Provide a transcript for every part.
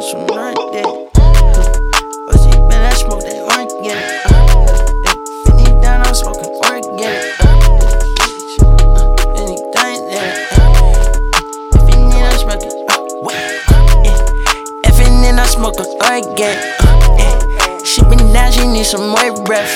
some night there. What's he been? I smoke that organic. Anything I'm smoking organic. Anything there. If you need, I'm smoking. If you need, I'm smoking organic. She been down, she need some more breath.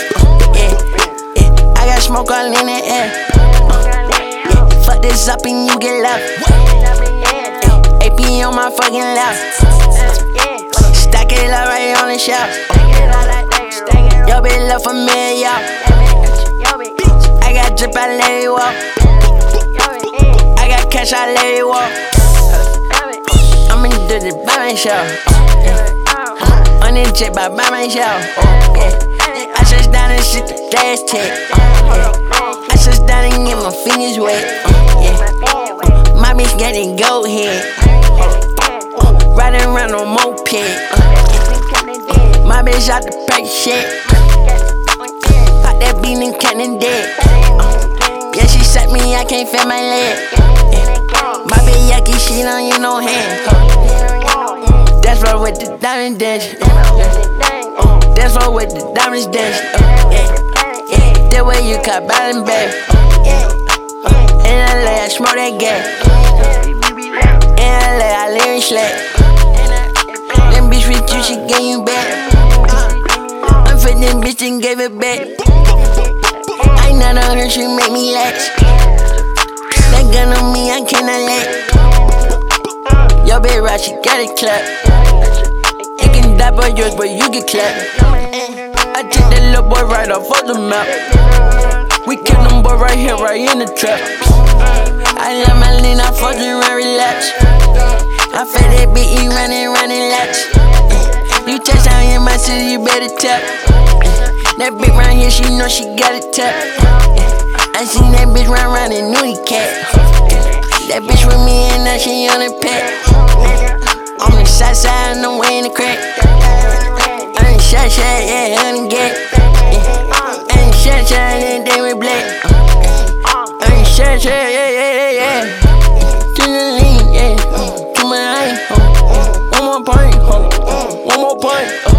I got smoke all in the air. Fuck this up and you get left. AP on my fucking left. Stack it up right on the shelf. Yo, bitch, love for me, yo. I got drip, I let it walk. I got cash, I let it walk. I'm in the by myself. On this jet by myself. I just down and shit the gas tag. I just down and get my fingers wet. My bitch getting gold head. Riding around on moped. My bitch out the pack shit. Pop that bean and cannon dead. Yeah, she set me, I can't feel my leg. My bitch yucky, she don't use no hand. That's right with the diamond dash. That's right with the diamonds dash. That way you caught bottom back. In LA, I smoke that gas. In LA, I live in slack. Them bitch with you, she gave you back. I'm fit them bitch and gave it back. I ain't not on her, she make me lax. That gun on me, I cannot let. Yo, bitch, right, she got it clap. You can die by yours, but you get clapped. I took that little boy right off of the map. We kill them boy right here, right in the trap. I let my lean, I fuck you and relax. I feel that beat, you running laps. You touch down in my city, you better tap. That bitch round here, she know she got it tap. I seen that bitch round in Nudie Cat. That bitch with me and now she on the pet. On the side side, no way in the crack. I ain't shot, yeah, I ain't get. I ain't shot, and they with black. I ain't shot, yeah. To the lean, yeah. To my line, one more point.